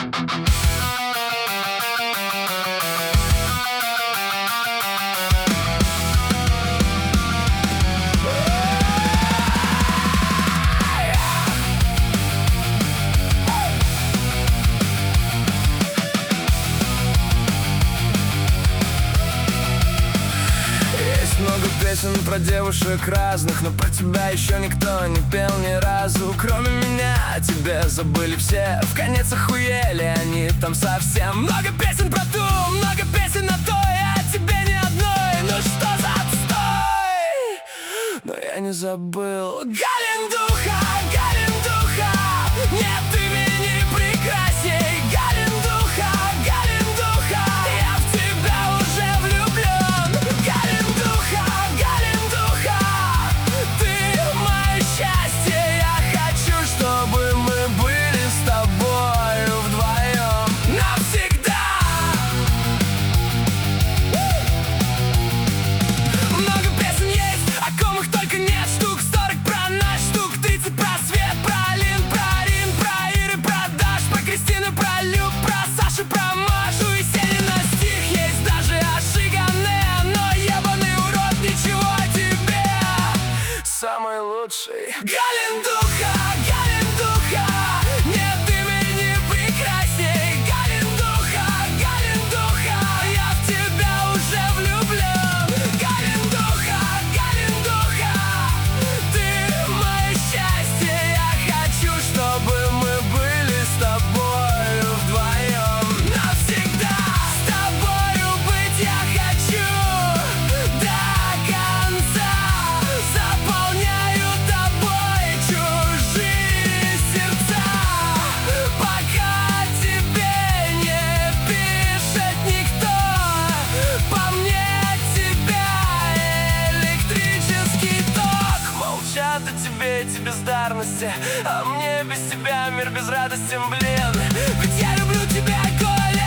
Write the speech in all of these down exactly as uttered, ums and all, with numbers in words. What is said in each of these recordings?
Много песен про девушек разных, но про тебя еще никто не пел ни разу. Кроме меня, тебя забыли все, в конец охуели они там совсем. Много песен про ту, много песен на то, а тебе ни одной. Ну что за отстой? Но я не забыл Галендуха, Галендуха, нет имени прекрасней. Галендуха, Галендуха, я в тебя уже влюблен. Галендуха, Галендуха, ты мое счастье. Я хочу, чтобы мы были с тобой вдвоем навсегда. Много песен есть, о ком их только нет. Штук сорок про наш, штук тридцать про свет, про Алин, про Арин, про Иры, про Даш, про Кристину, про Люб, про Сашу, про Машу и Селина. Стих есть даже о Шигане, но ебаный урод, ничего о тебе. Самый лучший Галендуха, Галендуха, нет имени прекрасней. Галендуха, Галендуха, я в тебя уже влюблен. Галендуха, Галендуха, ты мое счастье. Я хочу, чтобы мы были с тобой вдвоем навсегда. С тобою быть я хочу до конца. Заполняю тобой чужие сердца, пока тебе не пишет никто. По мне от тебя электрический ток. Молчат о тебе эти бездарности, а мне без тебя мир безрадостен, блин. Ведь я люблю тебя, Коля.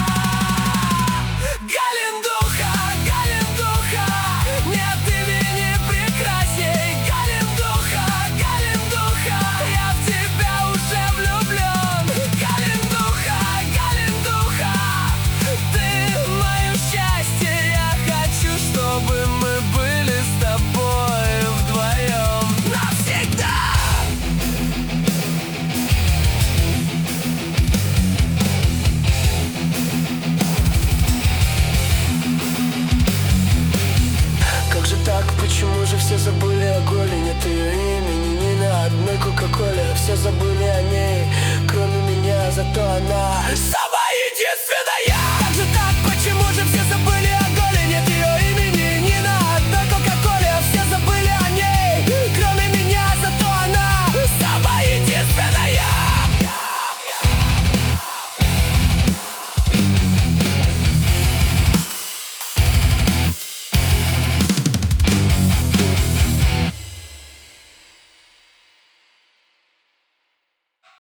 Галендуха, Галендуха, нет имени прекрасней. Галендуха, Галендуха, я в тебя уже влюблен. Галендуха, Галендуха, ты мое счастье. Я хочу, чтобы мы были с тобой вдвоем навсегда. Как же так, почему же все забыли о Коле? Нет ее имени ни на одной кока-коле. Все забыли о ней, кроме меня, зато она